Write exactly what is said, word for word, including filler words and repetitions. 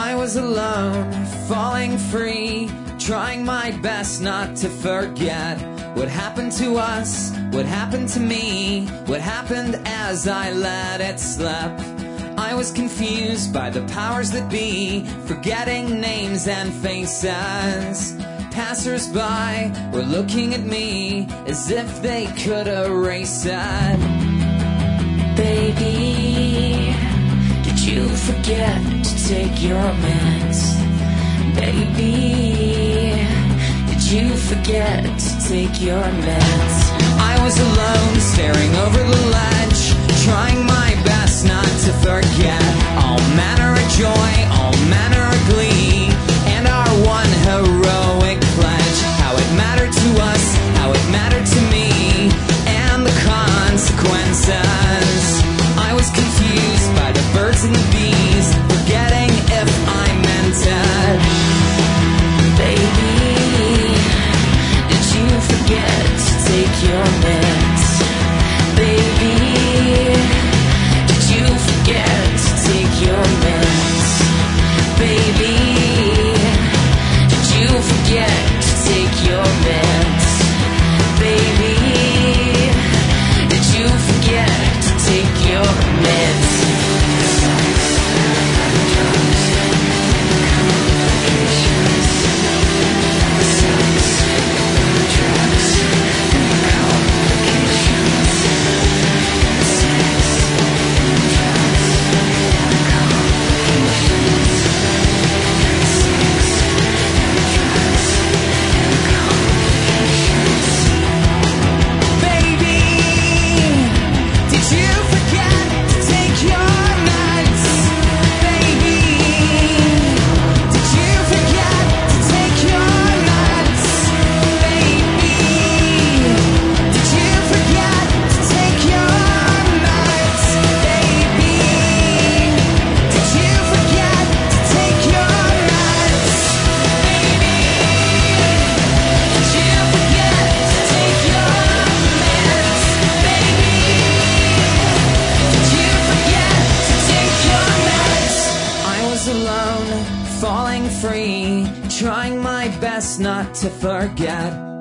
I was alone, falling free, trying my best not to forget what happened to us, what happened to me, what happened as I let it slip. I was confused by the powers that be, forgetting names and faces. Passers-by were looking at me as if they could erase it. Baby, did you forget to take your meds? Baby, did you forget to take your meds? I was alone, staring over the ledge, trying my best not to forget all manner of joy, all manner of glee, and our one heroic pledge. How it mattered to us, how it mattered to me, and the consequences. I was confused by the birds and the bees, forgetting if I meant it. Baby, did you forget to take your meds? Baby, did you forget to take your meds? Baby, did you forget to take your meds? Baby, did you forget to take your meds? Alone, falling free, trying my best not to forget